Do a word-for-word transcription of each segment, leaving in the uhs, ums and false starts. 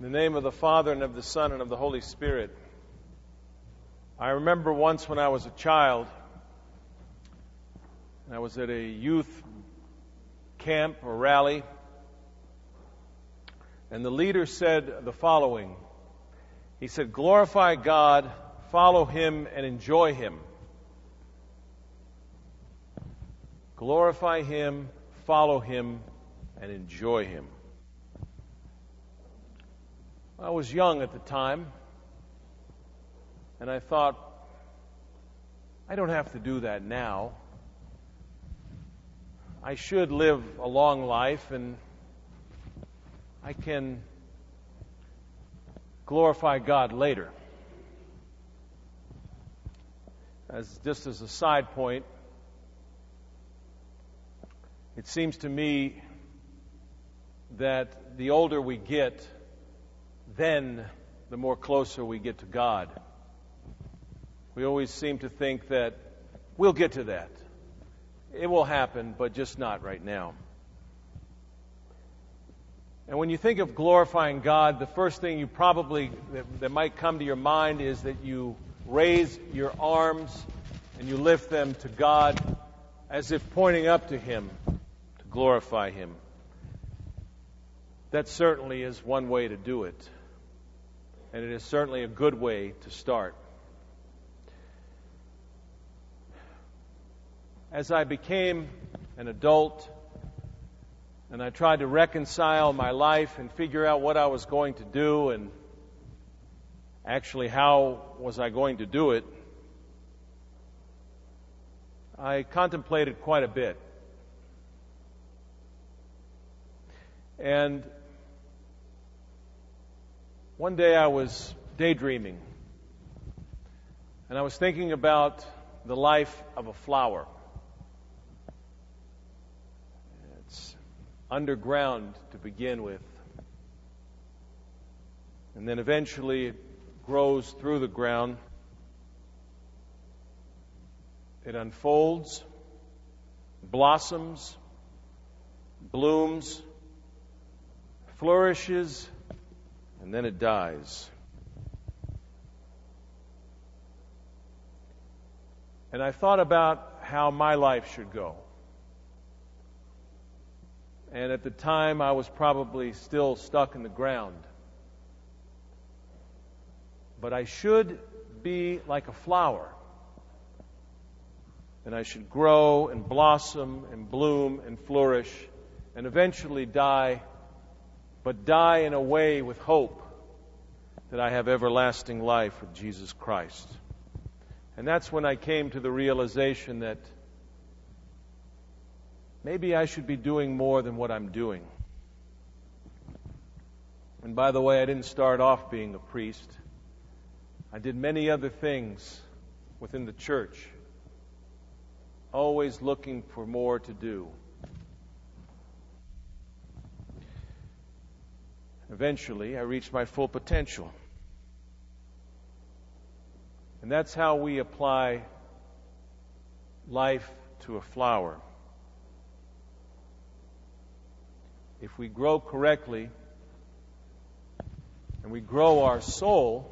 In the name of the Father, and of the Son, and of the Holy Spirit. I remember once when I was a child, and I was at a youth camp or rally, and the leader said the following. He said, "Glorify God, follow Him, and enjoy Him." Glorify Him, follow Him, and enjoy Him. I was young at the time, and I thought, I don't have to do that now. I should live a long life, and I can glorify God later. As just as a side point, it seems to me that the older we get, then the more closer we get to God. We always seem to think that we'll get to that. It will happen, but just not right now. And when you think of glorifying God, the first thing you probably, that, that might come to your mind is that you raise your arms and you lift them to God as if pointing up to Him to glorify Him. That certainly is one way to do it. And it is certainly a good way to start. As I became an adult and I tried to reconcile my life and figure out what I was going to do and actually how was I going to do it, I contemplated quite a bit. And one day I was daydreaming, and I was thinking about the life of a flower. It's underground to begin with, and then eventually it grows through the ground. It unfolds, blossoms, blooms, flourishes, and then it dies. And I thought about how my life should go. And at the time, I was probably still stuck in the ground. But I should be like a flower. And I should grow and blossom and bloom and flourish and eventually die, but die in a way with hope that I have everlasting life with Jesus Christ. And that's when I came to the realization that maybe I should be doing more than what I'm doing. And by the way, I didn't start off being a priest. I did many other things within the church, always looking for more to do. Eventually, I reached my full potential. And that's how we apply life to a flower. If we grow correctly, and we grow our soul,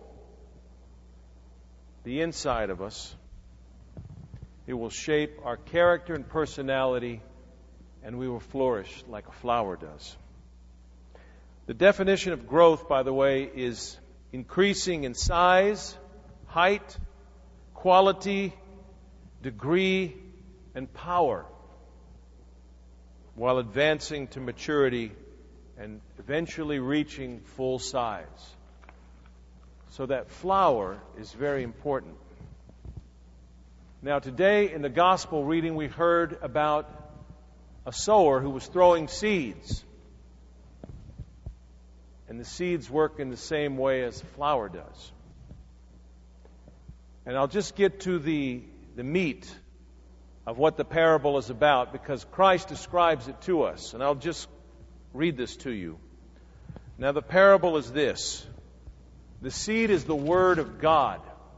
the inside of us, it will shape our character and personality, and we will flourish like a flower does. The definition of growth, by the way, is increasing in size, height, quality, degree, and power, while advancing to maturity and eventually reaching full size. So that flower is very important. Now, today in the gospel reading, we heard about a sower who was throwing seeds. And the seeds work in the same way as a flower does. And I'll just get to the, the meat of what the parable is about, because Christ describes it to us. And I'll just read this to you. Now, the parable is this. The seed is the Word of God.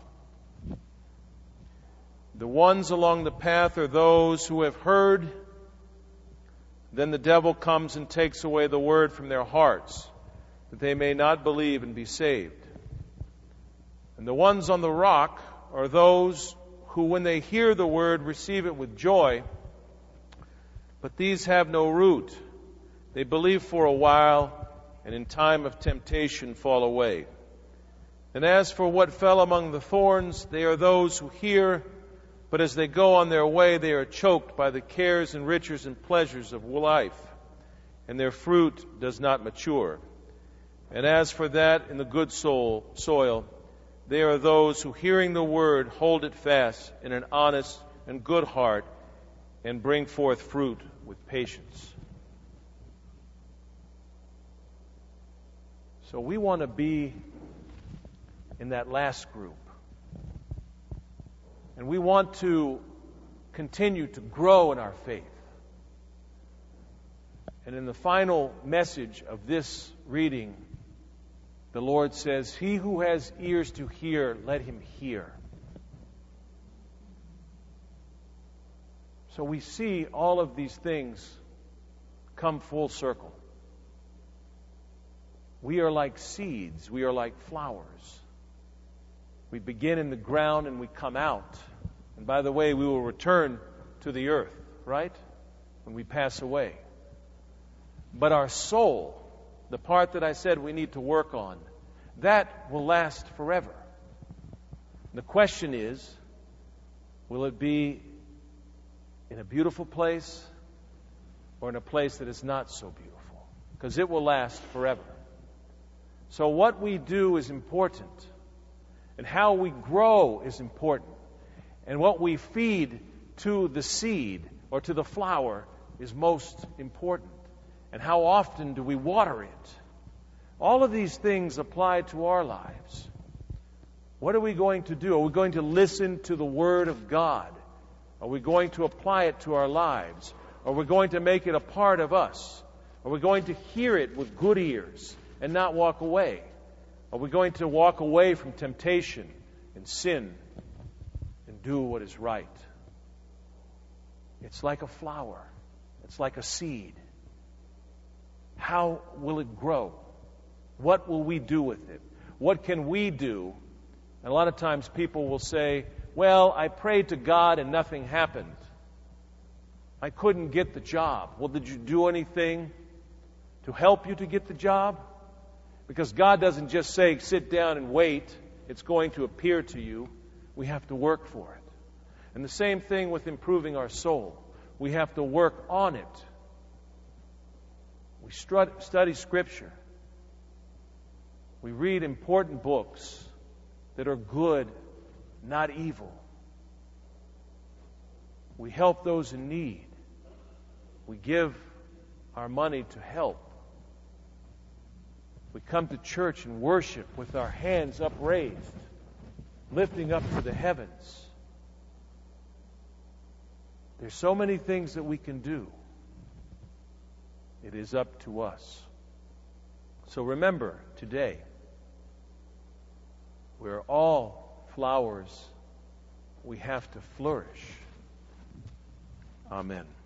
The ones along the path are those who have heard. Then the devil comes and takes away the word from their hearts, that they may not believe and be saved. And the ones on the rock are those who, when they hear the word, receive it with joy. But these have no root. They believe for a while, and in time of temptation fall away. And as for what fell among the thorns, they are those who hear, but as they go on their way, they are choked by the cares and riches and pleasures of life, and their fruit does not mature. And as for that in the good soul, soil, they are those who, hearing the word, hold it fast in an honest and good heart, and bring forth fruit with patience. So we want to be in that last group. And we want to continue to grow in our faith. And in the final message of this reading, the Lord says, "He who has ears to hear, let him hear." So we see all of these things come full circle. We are like seeds. We are like flowers. We begin in the ground and we come out. And by the way, we will return to the earth, right? When we pass away. But our soul, the part that I said we need to work on, that will last forever. The question is, will it be in a beautiful place or in a place that is not so beautiful? Because it will last forever. So what we do is important. And how we grow is important. And what we feed to the seed or to the flower is most important. And how often do we water it? All of these things apply to our lives. What are we going to do? Are we going to listen to the Word of God? Are we going to apply it to our lives? Are we going to make it a part of us? Are we going to hear it with good ears and not walk away? Are we going to walk away from temptation and sin and do what is right? It's like a flower. It's like a seed. How will it grow? What will we do with it? What can we do? And a lot of times people will say, well, I prayed to God and nothing happened. I couldn't get the job. Well, did you do anything to help you to get the job? Because God doesn't just say, sit down and wait. It's going to appear to you. We have to work for it. And the same thing with improving our soul. We have to work on it. We study Scripture. We read important books that are good, not evil. We help those in need. We give our money to help. We come to church and worship with our hands upraised, lifting up to the heavens. There's so many things that we can do. It is up to us. So remember today, we're all flowers. We have to flourish. Amen.